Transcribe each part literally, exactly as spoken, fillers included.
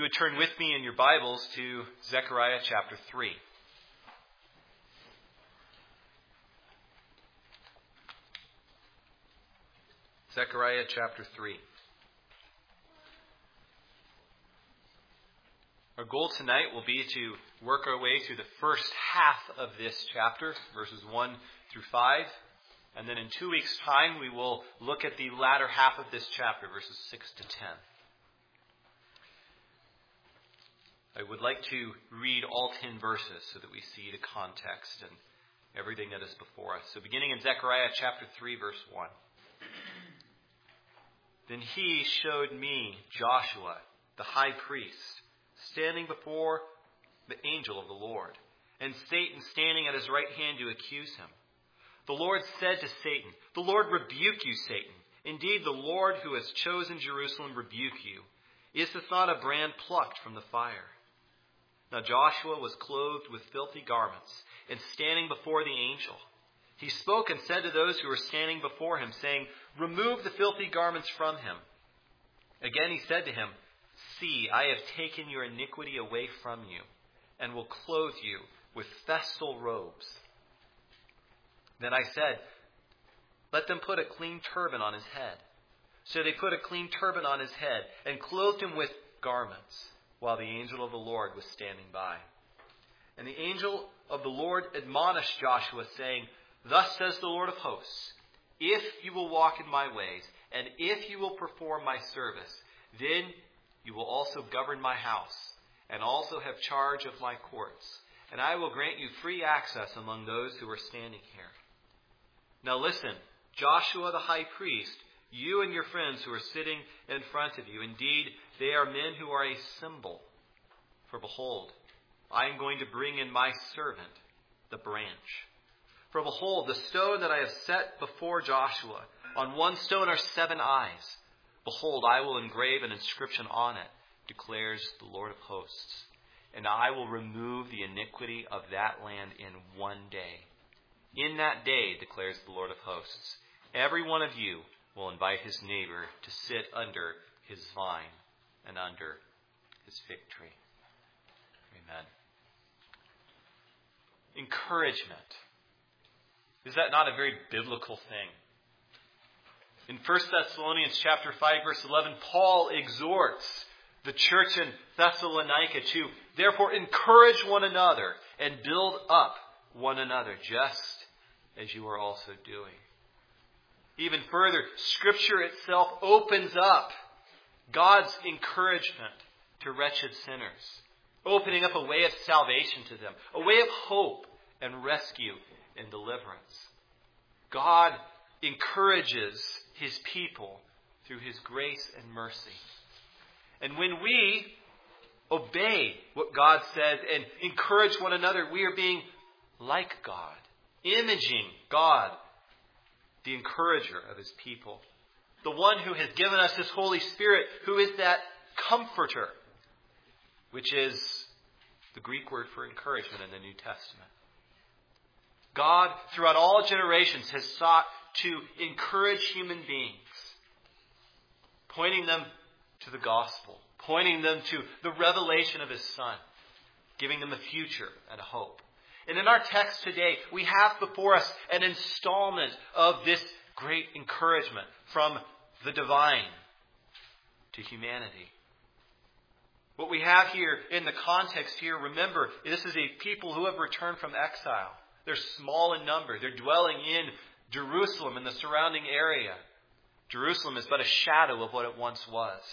You would turn with me in your Bibles to Zechariah chapter three. Zechariah chapter three. Our goal tonight will be to work our way through the first half of this chapter, verses one through five. And then in two weeks' time, we will look at the latter half of this chapter, verses six to ten. I would like to read all ten verses so that we see the context and everything that is before us. So beginning in Zechariah chapter three, verse one. Then he showed me Joshua, the high priest, standing before the angel of the Lord, and Satan standing at his right hand to accuse him. The Lord said to Satan, "The Lord rebuke you, Satan. Indeed, the Lord who has chosen Jerusalem rebuke you. Is this not a brand plucked from the fire?" Now Joshua was clothed with filthy garments, and standing before the angel. He spoke and said to those who were standing before him, saying, "Remove the filthy garments from him." Again he said to him, "See, I have taken your iniquity away from you, and will clothe you with festal robes." Then I said, "Let them put a clean turban on his head." So they put a clean turban on his head, and clothed him with garments, while the angel of the Lord was standing by. And the angel of the Lord admonished Joshua, saying, "Thus says the Lord of hosts, if you will walk in my ways, and if you will perform my service, then you will also govern my house, and also have charge of my courts, and I will grant you free access among those who are standing here. Now listen, Joshua the high priest, you and your friends who are sitting in front of you, indeed, they are men who are a symbol. For behold, I am going to bring in my servant, the branch. For behold, the stone that I have set before Joshua, on one stone are seven eyes. Behold, I will engrave an inscription on it, declares the Lord of hosts. And I will remove the iniquity of that land in one day. In that day, declares the Lord of hosts, every one of you will invite his neighbor to sit under his vine and under his fig tree." Amen. Encouragement. Is that not a very biblical thing? In First Thessalonians chapter five, verse eleven, Paul exhorts the church in Thessalonica to therefore encourage one another and build up one another, just as you are also doing. Even further, Scripture itself opens up God's encouragement to wretched sinners, opening up a way of salvation to them, a way of hope and rescue and deliverance. God encourages his people through his grace and mercy. And when we obey what God says and encourage one another, we are being like God, imaging God, the encourager of his people, the one who has given us his Holy Spirit, who is that comforter, which is the Greek word for encouragement in the New Testament. God, throughout all generations, has sought to encourage human beings, pointing them to the gospel, pointing them to the revelation of his Son, giving them a future and a hope. And in our text today, we have before us an installment of this great encouragement from the divine to humanity. What we have here in the context here, remember, this is a people who have returned from exile. They're small in number. They're dwelling in Jerusalem and the surrounding area. Jerusalem is but a shadow of what it once was.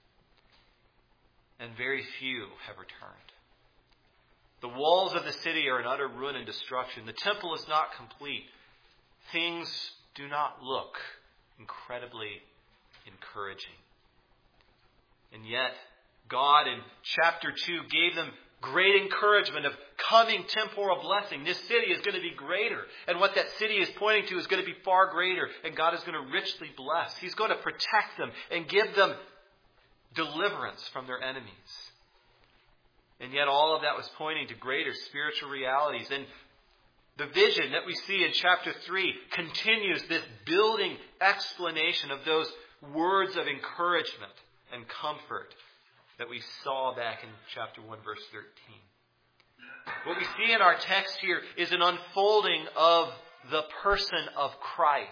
And very few have returned. The walls of the city are in utter ruin and destruction. The temple is not complete. Things do not look incredibly encouraging. And yet, God in chapter two gave them great encouragement of coming temporal blessing. This city is going to be greater. And what that city is pointing to is going to be far greater. And God is going to richly bless. He's going to protect them and give them deliverance from their enemies. And yet all of that was pointing to greater spiritual realities. And the vision that we see in chapter three continues this building explanation of those words of encouragement and comfort that we saw back in chapter one, verse thirteen. What we see in our text here is an unfolding of the person of Christ.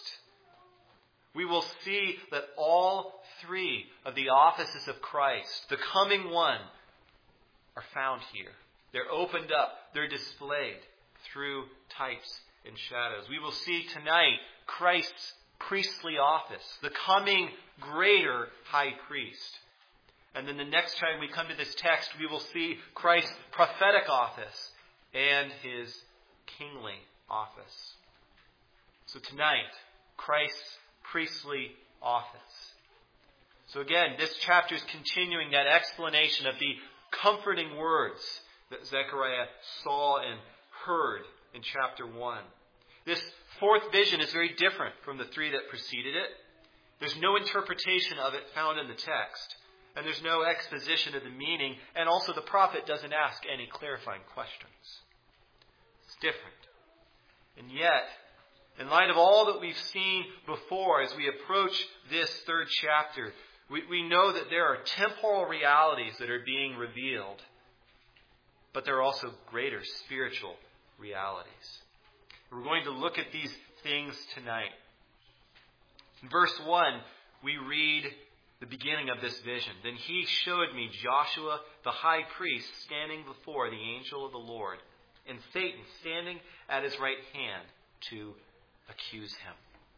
We will see that all three of the offices of Christ, the coming one, are found here. They're opened up. They're displayed through types and shadows. We will see tonight Christ's priestly office, the coming greater high priest. And then the next time we come to this text, we will see Christ's prophetic office and his kingly office. So tonight, Christ's priestly office. So again, this chapter is continuing that explanation of the comforting words that Zechariah saw and heard in chapter one. This fourth vision is very different from the three that preceded it. There's no interpretation of it found in the text. And there's no exposition of the meaning. And also the prophet doesn't ask any clarifying questions. It's different. And yet, in light of all that we've seen before as we approach this third chapter, we, we know that there are temporal realities that are being revealed. But there are also greater spiritual realities. We're going to look at these things tonight. In verse one, we read the beginning of this vision. Then he showed me Joshua, the high priest, standing before the angel of the Lord, and Satan standing at his right hand to accuse him.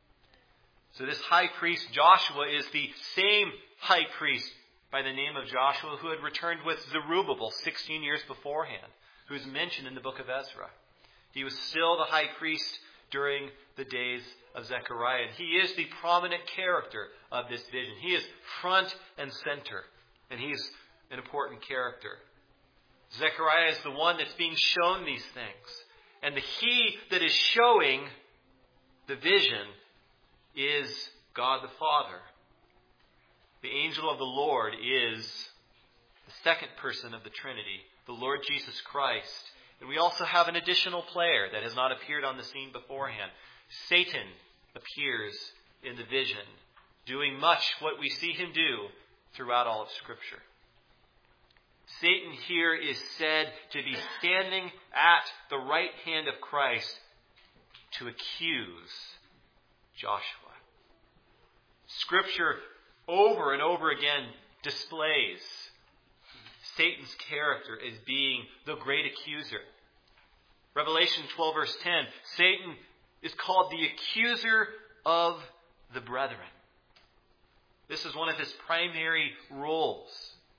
So this high priest, Joshua, is the same high priest by the name of Joshua who had returned with Zerubbabel sixteen years beforehand, who is mentioned in the book of Ezra. He was still the high priest during the days of Zechariah. And he is the prominent character of this vision. He is front and center. And he's an important character. Zechariah is the one that's being shown these things. And the he that is showing the vision is God the Father. The angel of the Lord is the second person of the Trinity, the Lord Jesus Christ. And we also have an additional player that has not appeared on the scene beforehand. Satan appears in the vision, doing much what we see him do throughout all of Scripture. Satan here is said to be standing at the right hand of Christ to accuse Joshua. Scripture over and over again displays Satan's character as being the great accuser. Revelation twelve verse ten, Satan is called the accuser of the brethren. This is one of his primary roles.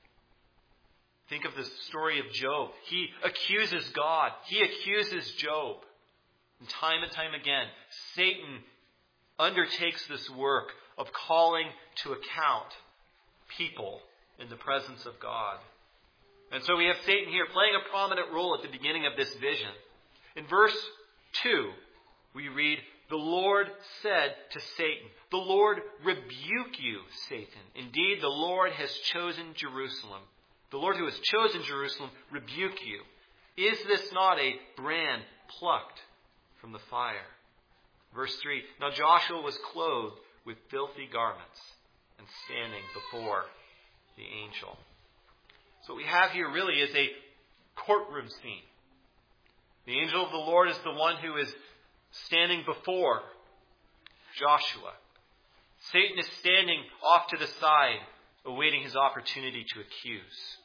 Think of the story of Job. He accuses God. He accuses Job. And time and time again, Satan undertakes this work of calling to account people in the presence of God. And so we have Satan here playing a prominent role at the beginning of this vision. In verse two, we read, "The Lord said to Satan, 'The Lord rebuke you, Satan. Indeed, the Lord has chosen Jerusalem. The Lord who has chosen Jerusalem rebuke you. Is this not a brand plucked from the fire?'" Verse three, "Now Joshua was clothed with filthy garments and standing before the angel." So what we have here really is a courtroom scene. The angel of the Lord is the one who is standing before Joshua. Satan is standing off to the side, awaiting his opportunity to accuse.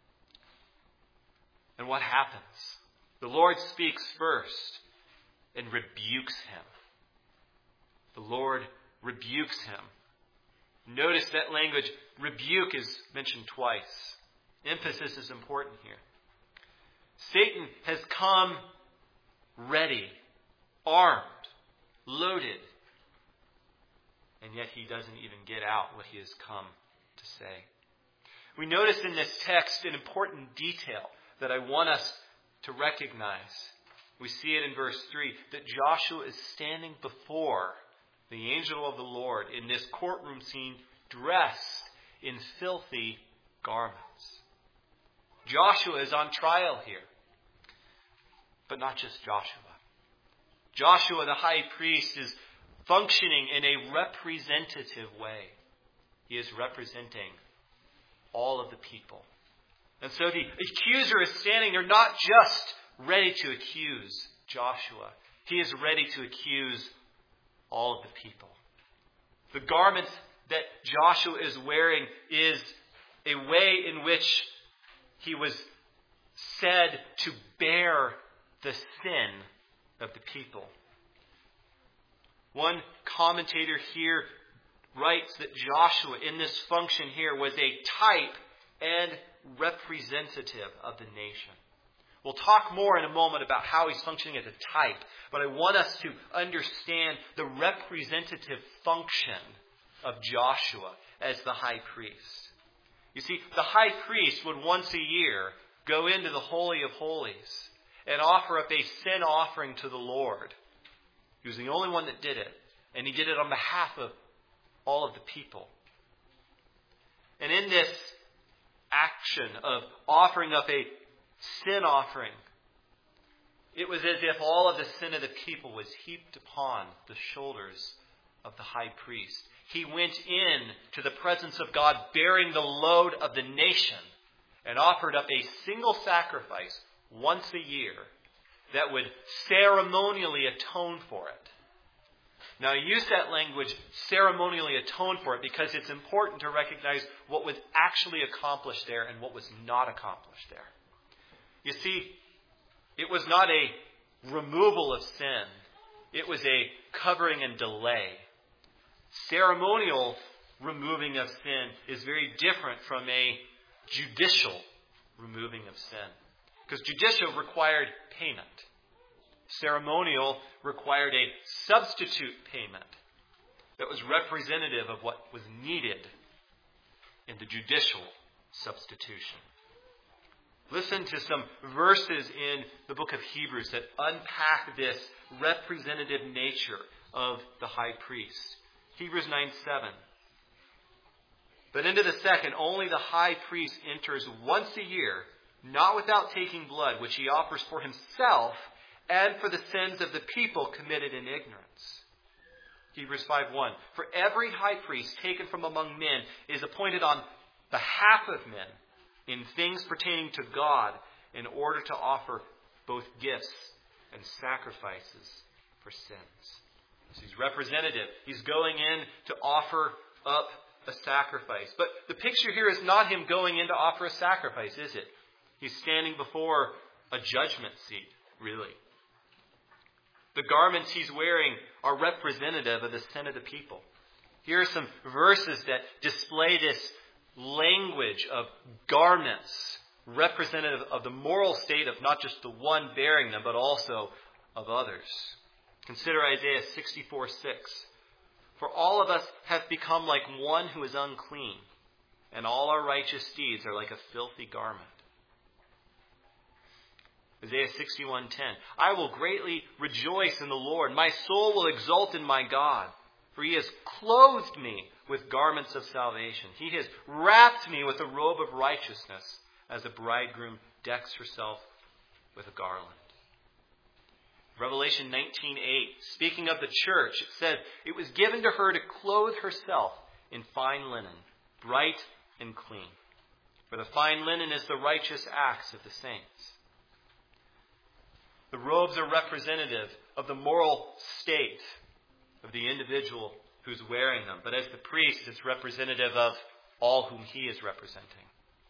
And what happens? The Lord speaks first and rebukes him. The Lord rebukes him. Notice that language, rebuke, is mentioned twice. Emphasis is important here. Satan has come ready, armed, loaded, and yet he doesn't even get out what he has come to say. We notice in this text an important detail that I want us to recognize. We see it in verse three, that Joshua is standing before the angel of the Lord in this courtroom scene, dressed in filthy garments. Joshua is on trial here. But not just Joshua. Joshua, the high priest, is functioning in a representative way. He is representing all of the people. And so the accuser is standing there not just ready to accuse Joshua. He is ready to accuse all of the people. The garments that Joshua is wearing is a way in which he was said to bear the sin of the people. One commentator here writes that Joshua in this function here was a type and representative of the nation. We'll talk more in a moment about how he's functioning as a type, but I want us to understand the representative function of Joshua as the high priest. You see, the high priest would once a year go into the Holy of Holies and offer up a sin offering to the Lord. He was the only one that did it, and he did it on behalf of all of the people. And in this action of offering up a sin offering, it was as if all of the sin of the people was heaped upon the shoulders of the high priest. He went in to the presence of God bearing the load of the nation and offered up a single sacrifice once a year that would ceremonially atone for it. Now, I use that language, ceremonially atone for it, because it's important to recognize what was actually accomplished there and what was not accomplished there. You see, it was not a removal of sin. It was a covering and delay. Ceremonial removing of sin is very different from a judicial removing of sin. Because judicial required payment. Ceremonial required a substitute payment that was representative of what was needed in the judicial substitution. Listen to some verses in the book of Hebrews that unpack this representative nature of the high priest. Hebrews nine seven. But into the second, only the high priest enters once a year, not without taking blood, which he offers for himself and for the sins of the people committed in ignorance. Hebrews five one. For every high priest taken from among men is appointed on behalf of men in things pertaining to God in order to offer both gifts and sacrifices for sins. So he's representative. He's going in to offer up a sacrifice. But the picture here is not him going in to offer a sacrifice, is it? He's standing before a judgment seat, really. The garments he's wearing are representative of the sin of the people. Here are some verses that display this language of garments representative of the moral state of not just the one bearing them, but also of others. Consider Isaiah sixty-four six. For all of us have become like one who is unclean, and all our righteous deeds are like a filthy garment. Isaiah sixty-one ten. I will greatly rejoice in the Lord. My soul will exult in my God. For he has clothed me with garments of salvation. He has wrapped me with a robe of righteousness, as a bridegroom decks herself with a garland. Revelation nineteen eight. Speaking of the church, it said, it was given to her to clothe herself in fine linen, bright and clean. For the fine linen is the righteous acts of the saints. The robes are representative of the moral state of the individual who's wearing them. But as the priest, it's representative of all whom he is representing.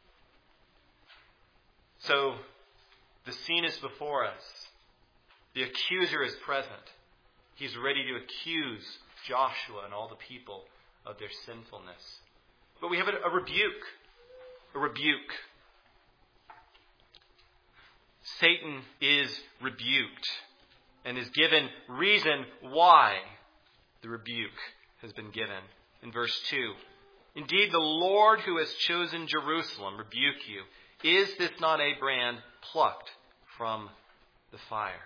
So, the scene is before us. The accuser is present. He's ready to accuse Joshua and all the people of their sinfulness. But we have a, a rebuke. A rebuke. Satan is rebuked and is given reason why the rebuke has been given. In verse two, indeed the Lord who has chosen Jerusalem rebuke you. Is this not a brand plucked from the fire?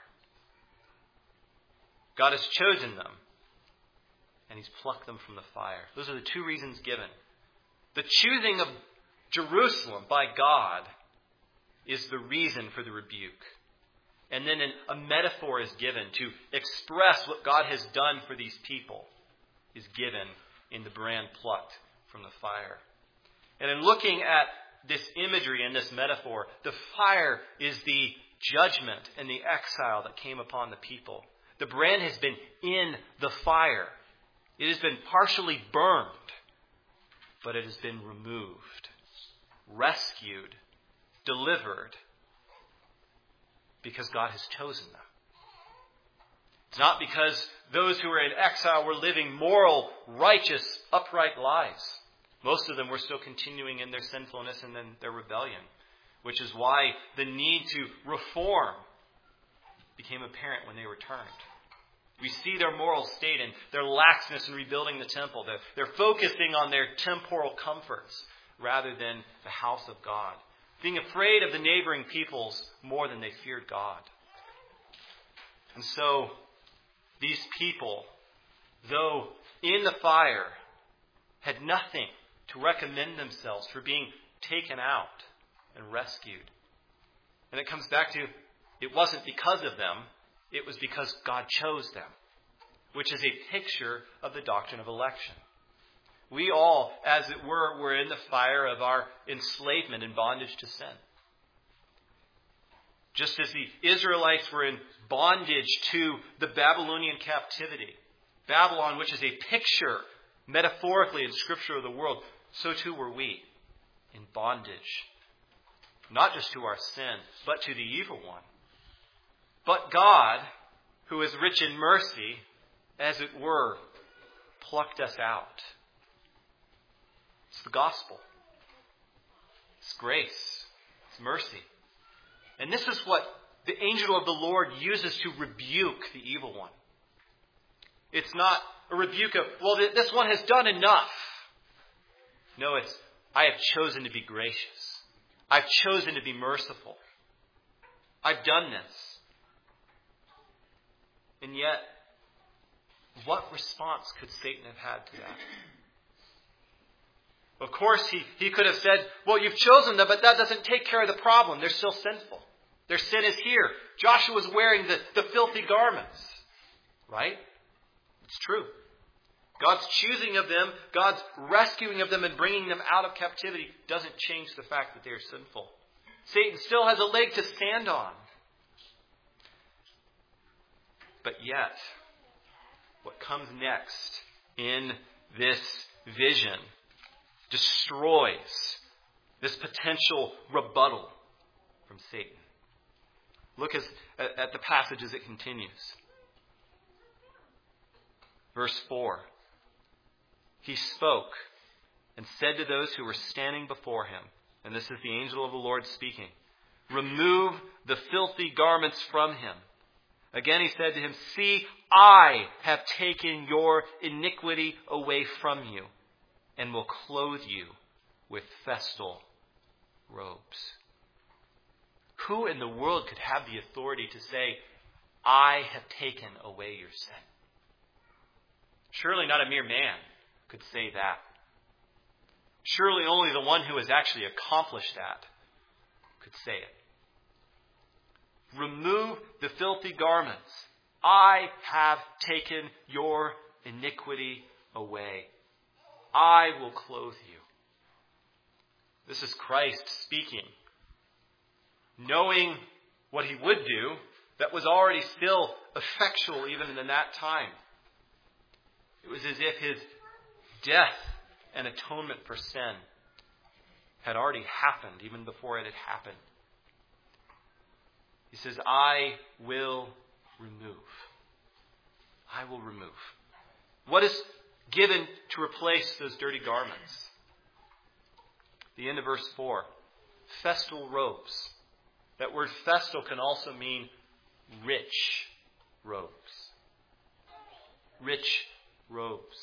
God has chosen them and he's plucked them from the fire. Those are the two reasons given. The choosing of Jerusalem by God is the reason for the rebuke. And then an, a metaphor is given to express what God has done for these people, is given in the brand plucked from the fire. And in looking at this imagery and this metaphor, the fire is the judgment and the exile that came upon the people. The brand has been in the fire. It has been partially burned, but it has been removed, rescued, delivered, because God has chosen them. It's not because those who were in exile were living moral, righteous, upright lives. Most of them were still continuing in their sinfulness and in their rebellion, which is why the need to reform became apparent when they returned. We see their moral state and their laxness in rebuilding the temple. They're, they're focusing on their temporal comforts rather than the house of God, being afraid of the neighboring peoples more than they feared God. And so, these people, though in the fire, had nothing to recommend themselves for being taken out and rescued. And it comes back to, it wasn't because of them, it was because God chose them, which is a picture of the doctrine of election. We all, as it were, were in the fire of our enslavement and bondage to sin. Just as the Israelites were in bondage to the Babylonian captivity, Babylon, which is a picture, metaphorically in Scripture, of the world, so too were we in bondage. Not just to our sin, but to the evil one. But God, who is rich in mercy, as it were, plucked us out. It's the gospel. It's grace. It's mercy. And this is what the angel of the Lord uses to rebuke the evil one. It's not a rebuke of, well, this one has done enough. No, it's, I have chosen to be gracious. I've chosen to be merciful. I've done this. And yet, what response could Satan have had to that? Of course, he, he could have said, well, you've chosen them, but that doesn't take care of the problem. They're still sinful. Their sin is here. Joshua's wearing the, the filthy garments. Right? It's true. God's choosing of them, God's rescuing of them and bringing them out of captivity doesn't change the fact that they are sinful. Satan still has a leg to stand on. But yet, what comes next in this vision destroys this potential rebuttal from Satan. Look as, at the passage as it continues. Verse four. He spoke and said to those who were standing before him, and this is the angel of the Lord speaking, remove the filthy garments from him. Again he said to him, see, I have taken your iniquity away from you and will clothe you with festal robes. Who in the world could have the authority to say, I have taken away your sin? Surely not a mere man could say that. Surely only the one who has actually accomplished that could say it. Remove the filthy garments. I have taken your iniquity away. I will clothe you. This is Christ speaking. Knowing what he would do, that was already still effectual even in that time. It was as if his death and atonement for sin had already happened even before it had happened. He says, I will remove. I will remove. What is given to replace those dirty garments? The end of verse four. Festal robes. That word festal can also mean rich robes. Rich robes.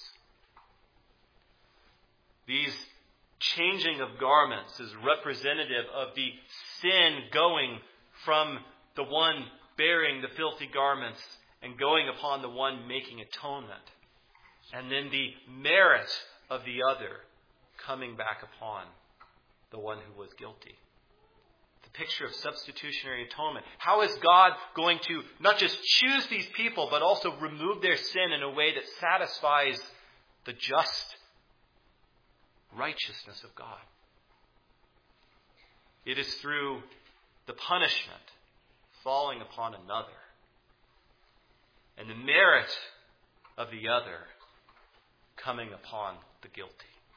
These changing of garments is representative of the sin going from the one bearing the filthy garments and going upon the one making atonement. And then the merit of the other coming back upon the one who was guilty. The picture of substitutionary atonement. How is God going to not just choose these people, but also remove their sin in a way that satisfies the just righteousness of God? It is through the punishment falling upon another, and the merit of the other coming upon the guilty.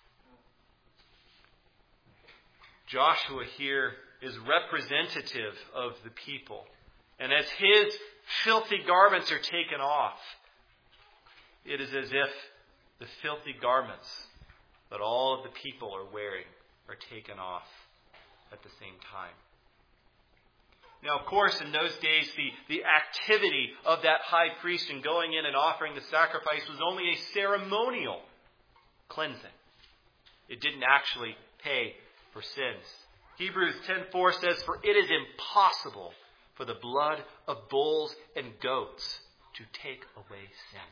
Joshua here is representative of the people. And as his filthy garments are taken off, it is as if the filthy garments that all of the people are wearing are taken off at the same time. Now, of course, in those days, the, the activity of that high priest in going in and offering the sacrifice was only a ceremonial cleansing. It didn't actually pay for sins. Hebrews ten four says, "For it is impossible for the blood of bulls and goats to take away sin."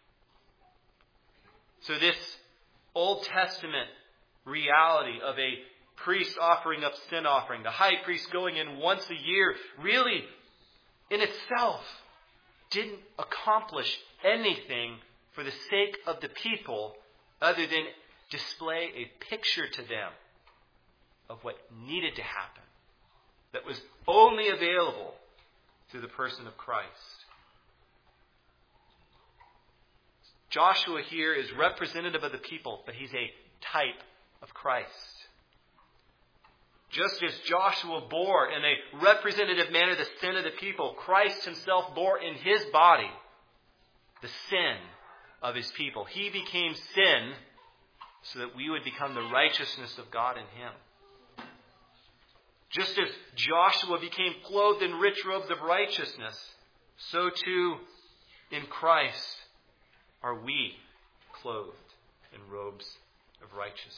So this Old Testament reality of a priest offering up sin offering, the high priest going in once a year, really in itself didn't accomplish anything for the sake of the people other than display a picture to them of what needed to happen, that was only available through the person of Christ. Joshua here is representative of the people, but he's a type of Christ. Just as Joshua bore in a representative manner the sin of the people, Christ himself bore in his body the sin of his people. He became sin so that we would become the righteousness of God in him. Just as Joshua became clothed in rich robes of righteousness, so too in Christ are we clothed in robes of righteousness.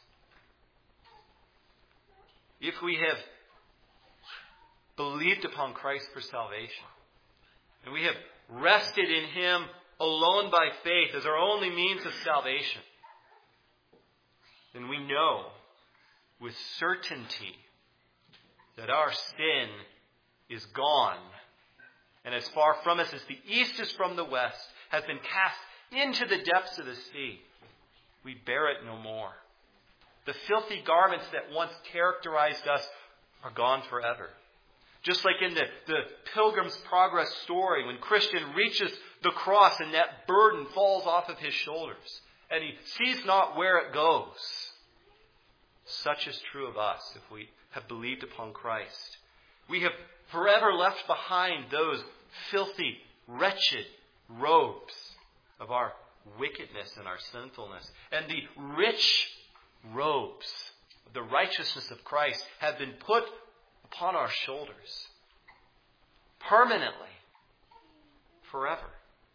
If we have believed upon Christ for salvation, and we have rested in him alone by faith as our only means of salvation, then we know with certainty that our sin is gone, and as far from us as the east is from the west, has been cast into the depths of the sea. We bear it no more. The filthy garments that once characterized us are gone forever. Just like in the, the Pilgrim's Progress story, when Christian reaches the cross and that burden falls off of his shoulders, and he sees not where it goes. Such is true of us if we have believed upon Christ. We have forever left behind those filthy, wretched robes of our wickedness and our sinfulness. And the rich robes of the righteousness of Christ have been put upon our shoulders permanently, forever.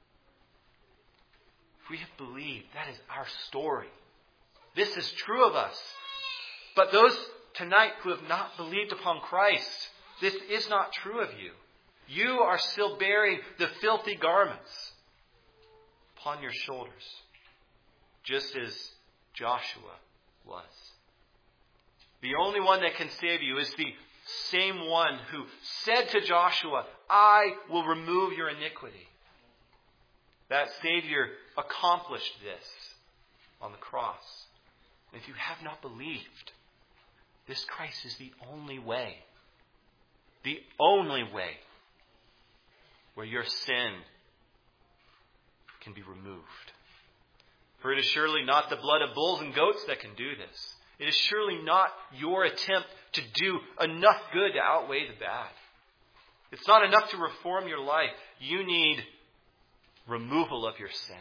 If we have believed, that is our story. This is true of us. But those tonight who have not believed upon Christ, this is not true of you. You are still bearing the filthy garments upon your shoulders, just as Joshua was. The only one that can save you is the same one who said to Joshua, "I will remove your iniquity." That Savior accomplished this on the cross. And if you have not believed, this Christ is the only way. The only way where your sin can be removed. For it is surely not the blood of bulls and goats that can do this. It is surely not your attempt to do enough good to outweigh the bad. It's not enough to reform your life. You need removal of your sin.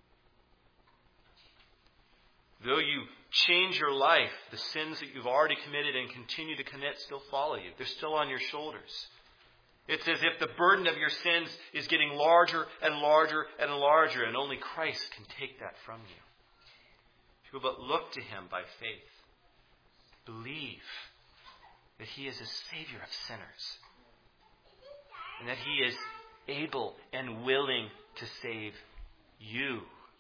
Though you change your life, the sins that you've already committed and continue to commit still follow you. They're still on your shoulders. It's as if the burden of your sins is getting larger and larger and larger, and only Christ can take that from you. If you will but look to him by faith, believe that he is a Savior of sinners, and that he is able and willing to save you,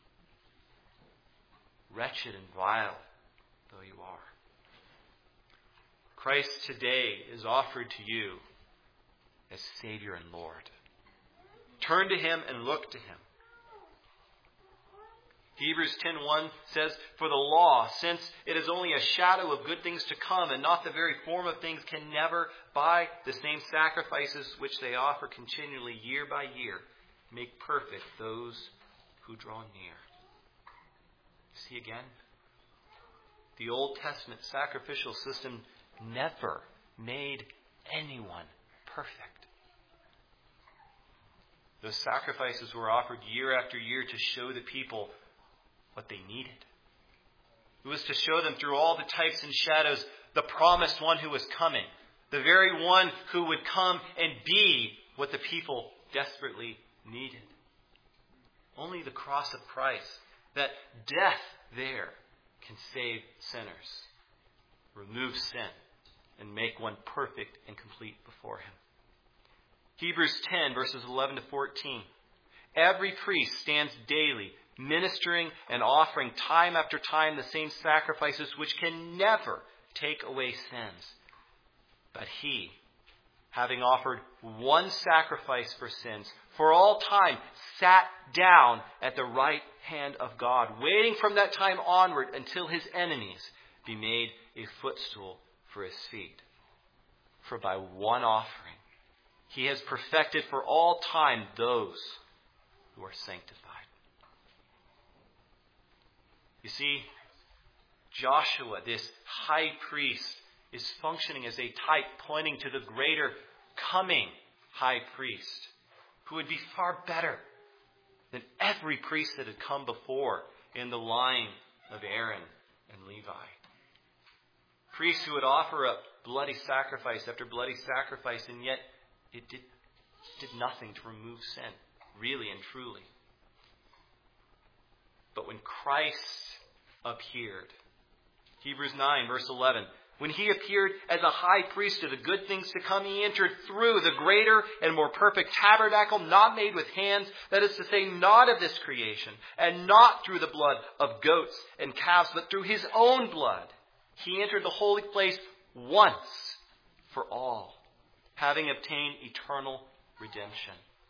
wretched and vile though you are. Christ today is offered to you as Savior and Lord. Turn to him and look to him. Hebrews ten one says, "For the law, since it is only a shadow of good things to come and not the very form of things, can never, by the same sacrifices which they offer continually year by year, make perfect those who draw near." See again? The Old Testament sacrificial system never made anyone perfect. Those sacrifices were offered year after year to show the people what they needed. It was to show them through all the types and shadows the promised one who was coming, the very one who would come and be what the people desperately needed. Only the cross of Christ, that death there, can save sinners, remove sin, and make one perfect and complete before Him. Hebrews ten, verses eleven to fourteen. "Every priest stands daily, ministering and offering time after time the same sacrifices which can never take away sins. But He, having offered one sacrifice for sins for all time, sat down at the right hand of God, waiting from that time onward until His enemies be made a footstool for His feet. For by one offering He has perfected for all time those who are sanctified." You see, Joshua, this high priest, is functioning as a type pointing to the greater coming high priest, who would be far better than every priest that had come before in the line of Aaron and Levi. Priests who would offer up bloody sacrifice after bloody sacrifice, and yet it did, did nothing to remove sin, really and truly. But when Christ appeared, Hebrews nine, verse eleven, "When He appeared as a high priest of the good things to come, He entered through the greater and more perfect tabernacle, not made with hands, that is to say, not of this creation, and not through the blood of goats and calves, but through His own blood. He entered the holy place once for all, having obtained eternal redemption."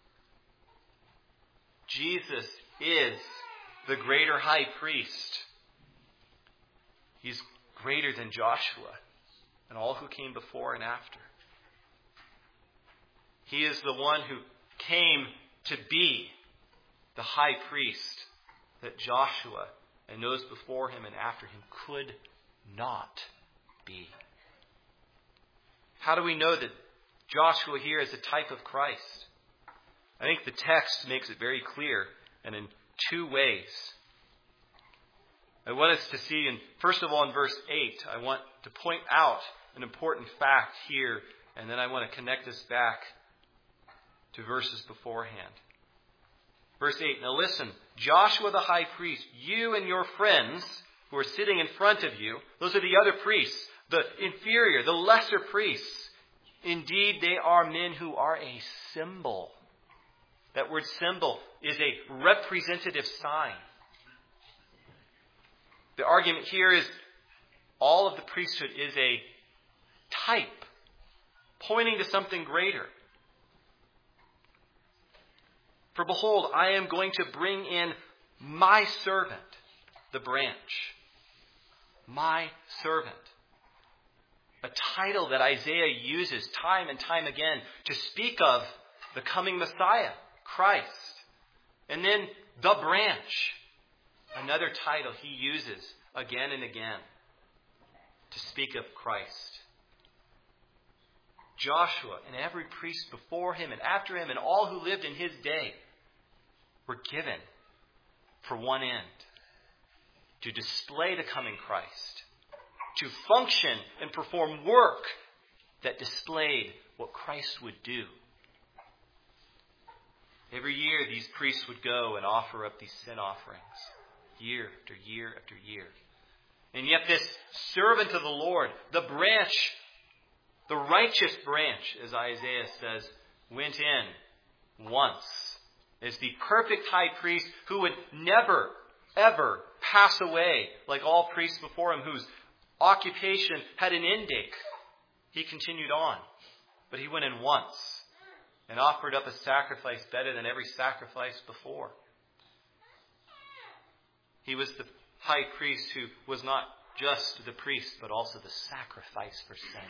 Jesus is the greater high priest. He's greater than Joshua and all who came before and after. He is the one who came to be the high priest that Joshua and those before him and after him could not be. How do we know that Joshua here is a type of Christ? I think the text makes it very clear, and in two ways. I want us to see, in, first of all, in verse eight, I want to point out an important fact here, and then I want to connect us back to verses beforehand. Verse eight, "Now listen, Joshua the high priest, you and your friends who are sitting in front of you," those are the other priests, the inferior, the lesser priests. "Indeed, they are men who are a symbol." That word symbol is a representative sign. The argument here is all of the priesthood is a type, pointing to something greater. "For behold, I am going to bring in my servant, the branch." My servant. A title that Isaiah uses time and time again to speak of the coming Messiah, Christ. And then the branch. Another title he uses again and again to speak of Christ. Joshua and every priest before him and after him and all who lived in his day were given for one end: to display the coming Christ, to function and perform work that displayed what Christ would do. Every year these priests would go and offer up these sin offerings, year after year after year. And yet this servant of the Lord, the branch, the righteous branch, as Isaiah says, went in once as the perfect high priest who would never, ever pass away like all priests before him whose occupation had an end date. He continued on, but he went in once and offered up a sacrifice better than every sacrifice before. He was the high priest who was not just the priest, but also the sacrifice for sin.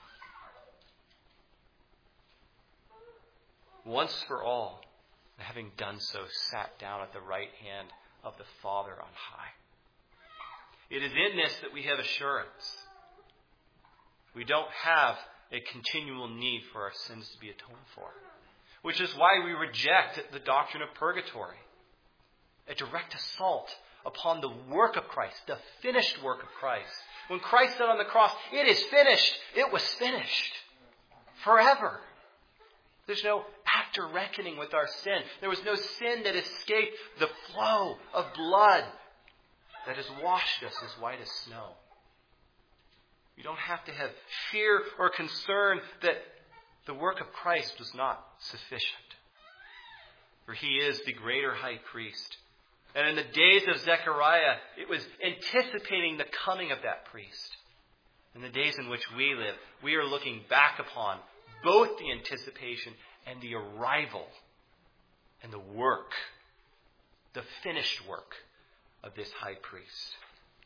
Once for all, having done so, sat down at the right hand of the Father on high. It is in this that we have assurance. We don't have a continual need for our sins to be atoned for, which is why we reject the doctrine of purgatory. A direct assault upon the work of Christ, the finished work of Christ. When Christ said on the cross, "It is finished," it was finished forever. There's no after reckoning with our sin. There was no sin that escaped the flow of blood that has washed us as white as snow. You don't have to have fear or concern that the work of Christ was not sufficient. For he is the greater high priest. And in the days of Zechariah, it was anticipating the coming of that priest. In the days in which we live, we are looking back upon both the anticipation and the arrival and the work, the finished work of this high priest.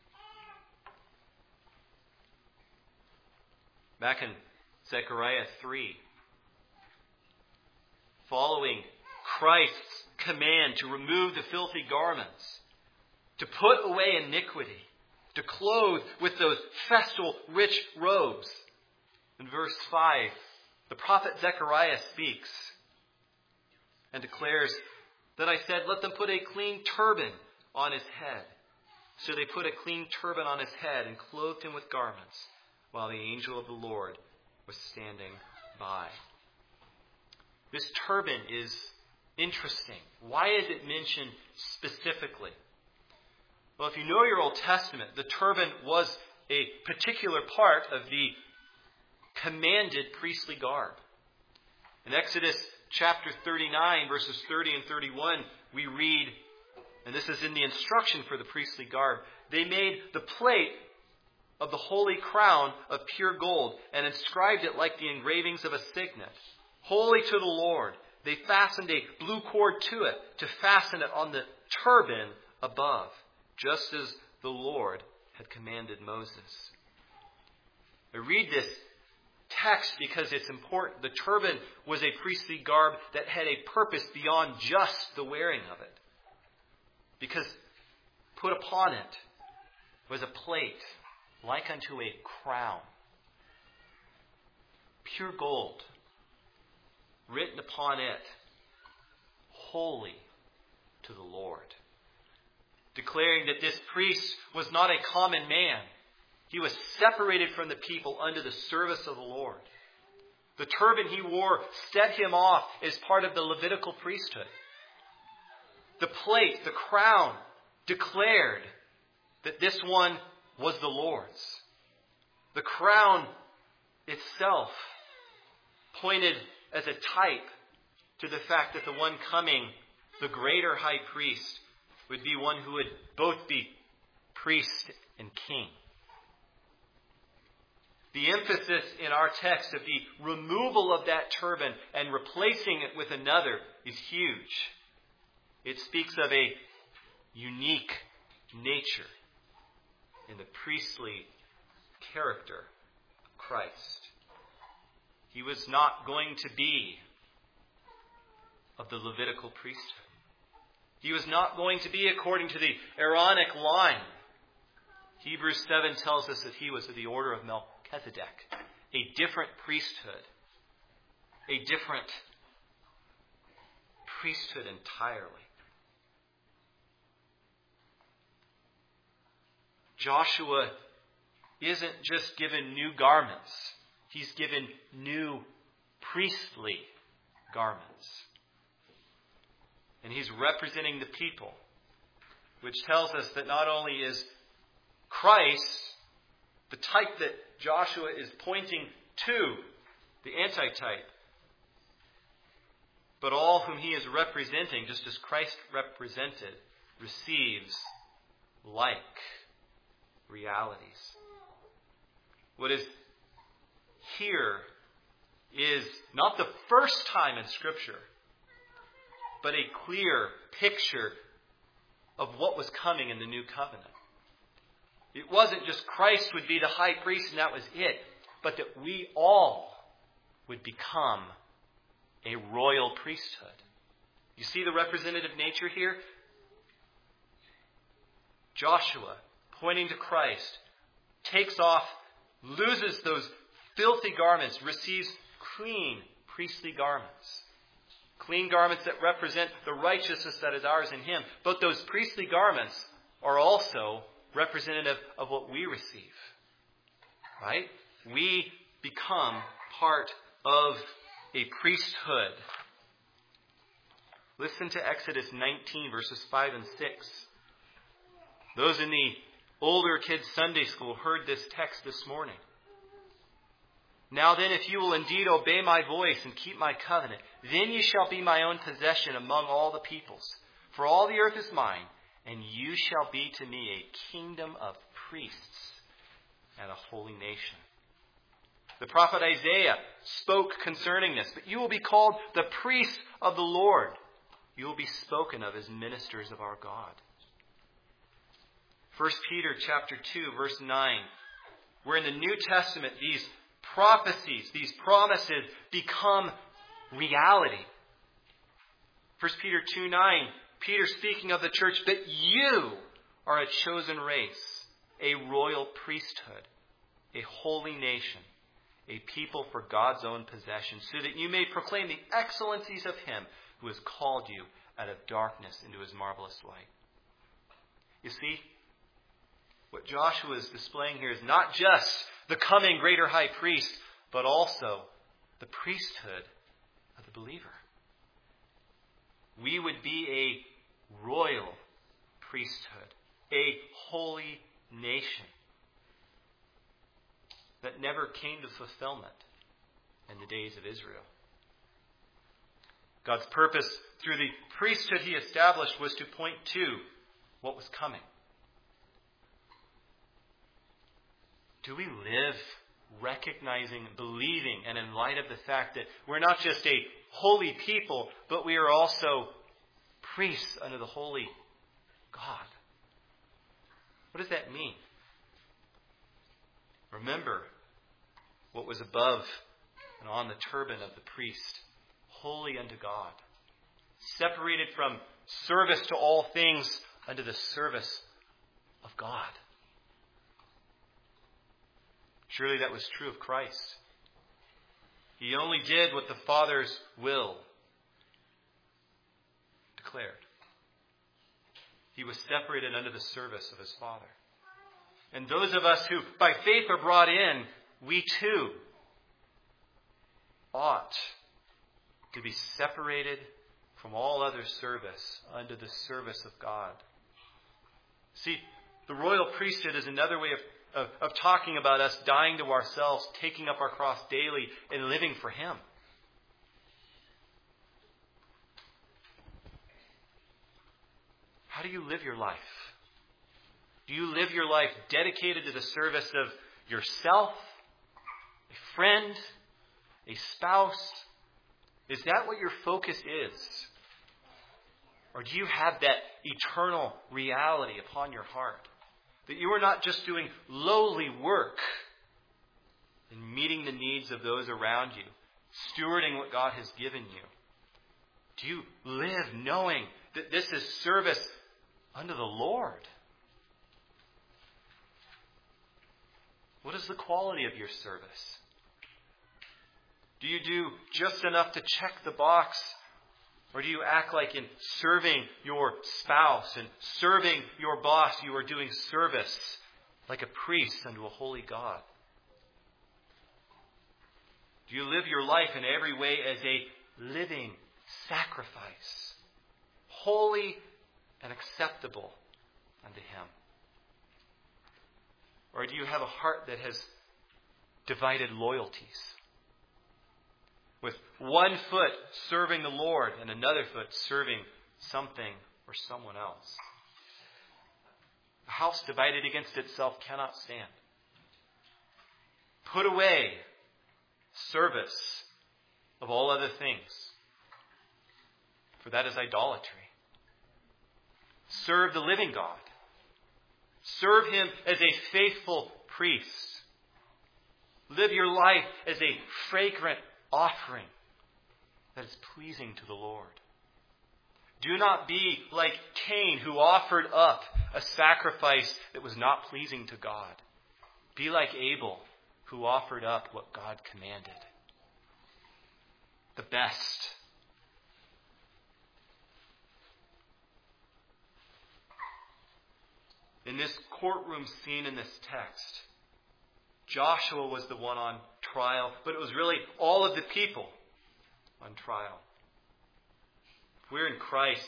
Back in Zechariah three, following Christ's command to remove the filthy garments, to put away iniquity, to clothe with those festal rich robes. In verse five, the prophet Zechariah speaks and declares that I said, "Let them put a clean turban on his head." So they put a clean turban on his head and clothed him with garments, while the angel of the Lord was standing by. This turban is interesting. Why is it mentioned specifically? Well, if you know your Old Testament, the turban was a particular part of the commanded priestly garb. In Exodus chapter thirty-nine, verses thirty and thirty-one, we read, and this is in the instruction for the priestly garb, they made the plate of the holy crown of pure gold and inscribed it like the engravings of a signet. Holy to the Lord. They fastened a blue cord to it to fasten it on the turban above, just as the Lord had commanded Moses. I read this text because it's important. The turban was a priestly garb that had a purpose beyond just the wearing of it. Because put upon it was a plate like unto a crown, pure gold, written upon it, holy to the Lord, declaring that this priest was not a common man. He was separated from the people under the service of the Lord. The turban he wore set him off as part of the Levitical priesthood. The plate, the crown, declared that this one was the Lord's. The crown itself pointed as a type to the fact that the one coming, the greater high priest, would be one who would both be priest and king. The emphasis in our text of the removal of that turban and replacing it with another is huge. It speaks of a unique nature in the priestly character of Christ. He was not going to be of the Levitical priesthood. He was not going to be according to the Aaronic line. Hebrews seven tells us that he was of the order of Melchizedek, a different priesthood, a different priesthood entirely. Joshua isn't just given new garments. He's given new priestly garments. And he's representing the people, which tells us that not only is Christ the type that Joshua is pointing to, the antitype, but all whom he is representing, just as Christ represented, receives like realities. What is here is not the first time in Scripture, but a clear picture of what was coming in the new covenant. It wasn't just Christ would be the high priest and that was it, but that we all would become a royal priesthood. You see the representative nature here? Joshua, pointing to Christ, takes off, loses those filthy garments, receives clean priestly garments. Clean garments that represent the righteousness that is ours in Him. But those priestly garments are also representative of what we receive. Right? We become part of a priesthood. Listen to Exodus nineteen, verses five and six. Those in the older kids' Sunday school heard this text this morning. Now then, if you will indeed obey my voice and keep my covenant, then you shall be my own possession among all the peoples. For all the earth is mine, and you shall be to me a kingdom of priests and a holy nation. The prophet Isaiah spoke concerning this, but you will be called the priests of the Lord. You will be spoken of as ministers of our God. First Peter chapter two, verse nine, where in the New Testament these prophecies, these promises become reality. First Peter two nine, Peter speaking of the church, that you are a chosen race, a royal priesthood, a holy nation, a people for God's own possession, so that you may proclaim the excellencies of Him who has called you out of darkness into His marvelous light. You see, what Joshua is displaying here is not just the coming greater high priest, but also the priesthood of the believer. We would be a royal priesthood, a holy nation that never came to fulfillment in the days of Israel. God's purpose through the priesthood He established was to point to what was coming. Do we live recognizing, believing, and in light of the fact that we're not just a holy people, but we are also priests under the holy God? What does that mean? Remember what was above and on the turban of the priest. Holy unto God. Separated from service to all things unto the service of God. Surely that was true of Christ. He only did what the Father's will declared. He was separated unto the service of His Father. And those of us who by faith are brought in, we too ought to be separated from all other service unto the service of God. See, the royal priesthood is another way of Of, of talking about us dying to ourselves, taking up our cross daily, and living for Him. How do you live your life? Do you live your life dedicated to the service of yourself, a friend, a spouse? Is that what your focus is? Or do you have that eternal reality upon your heart? That you are not just doing lowly work in meeting the needs of those around you, stewarding what God has given you. Do you live knowing that this is service unto the Lord? What is the quality of your service? Do you do just enough to check the box? Or do you act like in serving your spouse and serving your boss, you are doing service like a priest unto a holy God? Do you live your life in every way as a living sacrifice, holy and acceptable unto Him? Or do you have a heart that has divided loyalties? With one foot serving the Lord and another foot serving something or someone else. A house divided against itself cannot stand. Put away service of all other things, for that is idolatry. Serve the living God. Serve Him as a faithful priest. Live your life as a fragrant offering that is pleasing to the Lord. Do not be like Cain, who offered up a sacrifice that was not pleasing to God. Be like Abel, who offered up what God commanded. The best. In this courtroom scene in this text, Joshua was the one on trial, but it was really all of the people on trial. If we're in Christ,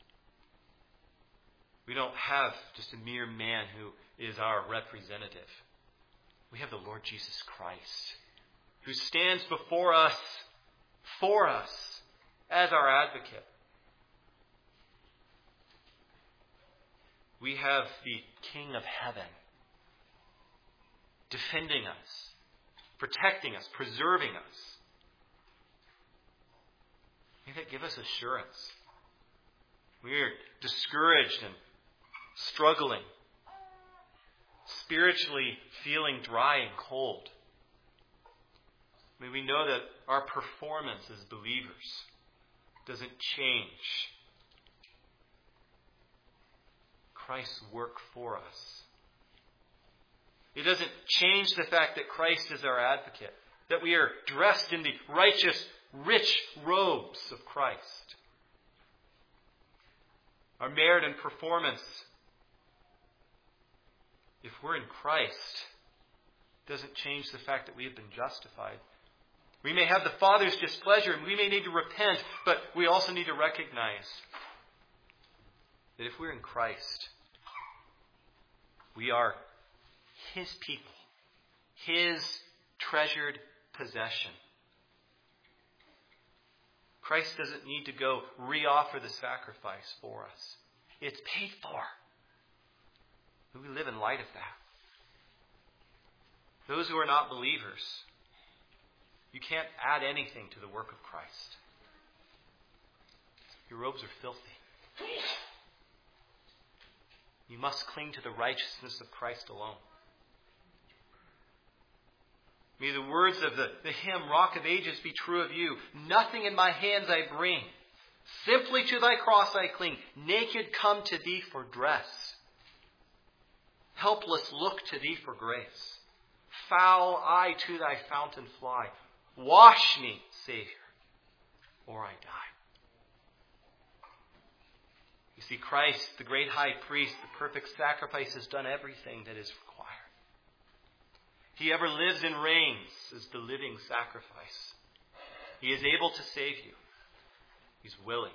we don't have just a mere man who is our representative. We have the Lord Jesus Christ, who stands before us, for us, as our advocate. We have the King of Heaven defending us, protecting us, preserving us. May that give us assurance. We are discouraged and struggling, spiritually feeling dry and cold. May we know that our performance as believers doesn't change Christ's work for us. It doesn't change the fact that Christ is our advocate, that we are dressed in the righteous, rich robes of Christ. Our merit and performance, if we're in Christ, doesn't change the fact that we have been justified. We may have the Father's displeasure and we may need to repent, but we also need to recognize that if we're in Christ, we are His people, His treasured possession. Christ doesn't need to go re-offer the sacrifice for us. It's paid for. We live in light of that. Those who are not believers, you can't add anything to the work of Christ. Your robes are filthy. You must cling to the righteousness of Christ alone. May the words of the, the hymn, Rock of Ages, be true of you. Nothing in my hands I bring. Simply to thy cross I cling. Naked come to thee for dress. Helpless look to thee for grace. Foul I to thy fountain fly. Wash me, Savior, or I die. You see, Christ, the great high priest, the perfect sacrifice, has done everything that is required. He ever lives and reigns as the living sacrifice. He is able to save you. He's willing.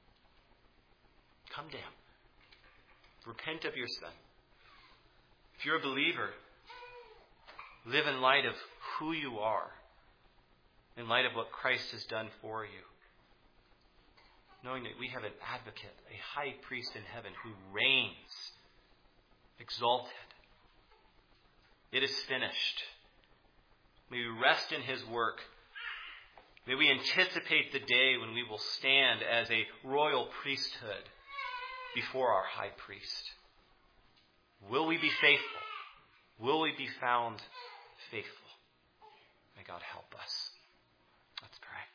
Come down. Repent of your sin. If you're a believer, live in light of who you are, in light of what Christ has done for you, knowing that we have an advocate, a high priest in heaven who reigns, exalted. It is finished. May we rest in His work. May we anticipate the day when we will stand as a royal priesthood before our high priest. Will we be faithful? Will we be found faithful? May God help us. Let's pray.